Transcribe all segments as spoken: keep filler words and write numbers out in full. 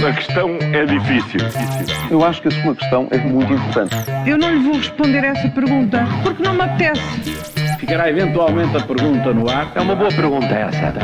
A questão é difícil. Eu acho que a sua questão é muito importante. Eu não lhe vou responder essa pergunta porque não me apetece. Ficará eventualmente a pergunta no ar. É uma boa pergunta essa.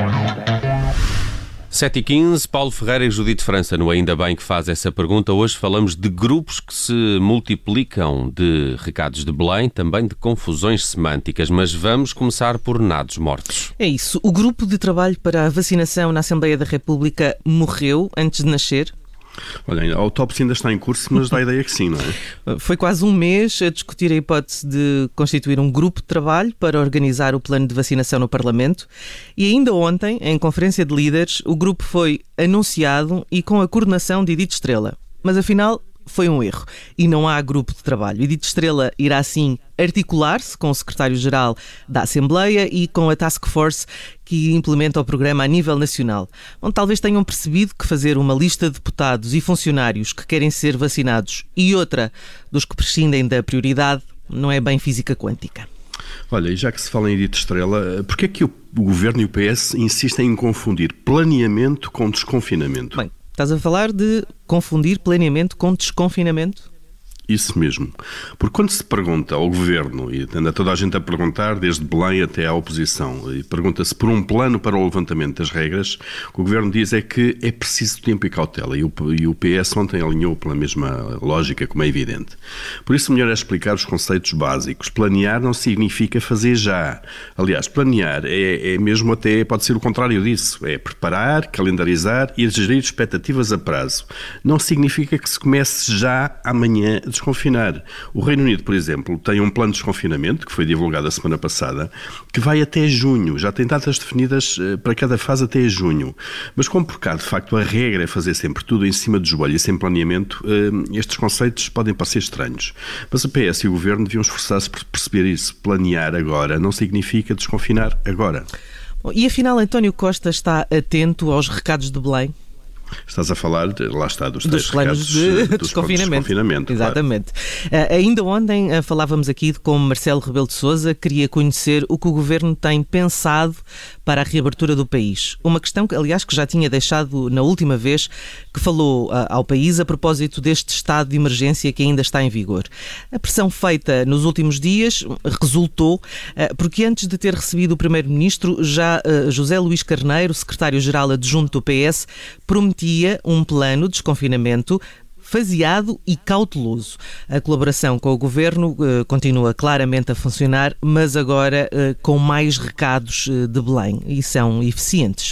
sete e quinze, Paulo Ferreira e Judite França, no Ainda Bem que faz essa pergunta. Hoje falamos de grupos que se multiplicam, de recados de Belém, também de confusões semânticas, mas vamos começar por nados mortos. É isso. O grupo de trabalho para a vacinação na Assembleia da República morreu antes de nascer? Olha, a autópsia ainda está em curso, mas dá a ideia que sim, não é? Foi quase um mês a discutir a hipótese de constituir um grupo de trabalho para organizar o plano de vacinação no Parlamento e ainda ontem, em conferência de líderes, o grupo foi anunciado e com a coordenação de Edith Estrela. Mas afinal foi um erro e não há grupo de trabalho. Edith Estrela irá sim articular-se com o secretário-geral da Assembleia e com a Task Force que implementa o programa a nível nacional. Bom, talvez tenham percebido que fazer uma lista de deputados e funcionários que querem ser vacinados e outra dos que prescindem da prioridade não é bem física quântica. Olha, e já que se fala em Edith Estrela, porquê é que o Governo e o P S insistem em confundir planeamento com desconfinamento? Bem, estás a falar de confundir planeamento com desconfinamento? Isso mesmo. Porque quando se pergunta ao Governo, e anda toda a gente a perguntar, desde Belém até à oposição, e pergunta-se por um plano para o levantamento das regras, o que o Governo diz é que é preciso tempo e cautela. E o, e o P S ontem alinhou pela mesma lógica, como é evidente. Por isso, melhor é explicar os conceitos básicos. Planear não significa fazer já. Aliás, planear é, é mesmo até, pode ser o contrário disso. É preparar, calendarizar e gerir expectativas a prazo. Não significa que se comece já amanhã a desconfinar. O Reino Unido, por exemplo, tem um plano de desconfinamento, que foi divulgado a semana passada, que vai até junho. Já tem datas definidas para cada fase até junho. Mas como por cá, de facto, a regra é fazer sempre tudo em cima do joelho e sem planeamento, estes conceitos podem parecer estranhos. Mas o P S e o Governo deviam esforçar-se por perceber isso. Planear agora não significa desconfinar agora. Bom, e afinal, António Costa está atento aos recados de Belém? Estás a falar, de, lá está, dos, dos planos de dos desconfinamento. desconfinamento. Exatamente. Claro. Uh, ainda ontem uh, falávamos aqui de como Marcelo Rebelo de Sousa queria conhecer o que o Governo tem pensado para a reabertura do país. Uma questão, que, aliás, que já tinha deixado na última vez que falou uh, ao país a propósito deste estado de emergência que ainda está em vigor. A pressão feita nos últimos dias resultou uh, porque antes de ter recebido o Primeiro-Ministro, já uh, José Luís Carneiro, secretário-geral adjunto do P S, prometeu um plano de desconfinamento faseado e cauteloso. A colaboração com o Governo uh, continua claramente a funcionar, mas agora uh, com mais recados uh, de Belém e são eficientes.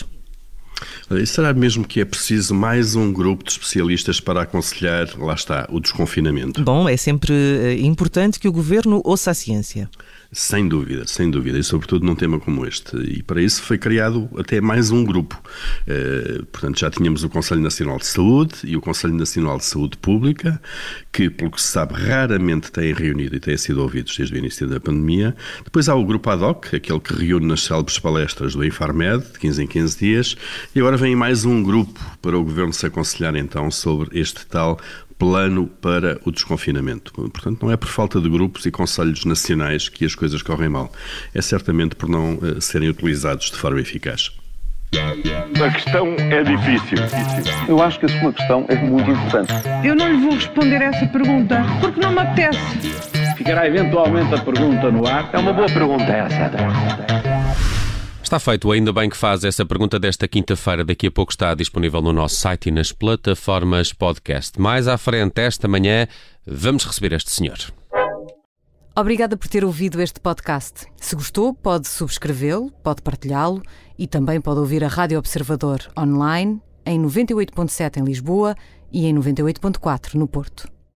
E será mesmo que é preciso mais um grupo de especialistas para aconselhar, lá está, o desconfinamento? Bom, é sempre uh, importante que o Governo ouça a ciência. Sem dúvida, sem dúvida, e sobretudo num tema como este. E para isso foi criado até mais um grupo. Uh, portanto, já tínhamos o Conselho Nacional de Saúde e o Conselho Nacional de Saúde Pública, que, pelo que se sabe, raramente têm reunido e têm sido ouvidos desde o início da pandemia. Depois há o grupo ad hoc, aquele que reúne nas célebres palestras do Infarmed, de quinze em quinze dias. E agora vem mais um grupo para o Governo se aconselhar, então, sobre este tal plano para o desconfinamento. Portanto, não é por falta de grupos e conselhos nacionais que as coisas correm mal. É certamente por não uh, serem utilizados de forma eficaz. A questão é difícil. Eu acho que a sua questão é muito importante. Eu não lhe vou responder essa pergunta porque não me apetece. Ficará eventualmente a pergunta no ar. É uma boa pergunta essa. Está feito. Ainda bem que faz essa pergunta desta quinta-feira. Daqui a pouco está disponível no nosso site e nas plataformas podcast. Mais à frente, esta manhã, vamos receber este senhor. Obrigada por ter ouvido este podcast. Se gostou, pode subscrevê-lo, pode partilhá-lo e também pode ouvir a Rádio Observador online em noventa e oito ponto sete em Lisboa e em noventa e oito ponto quatro no Porto.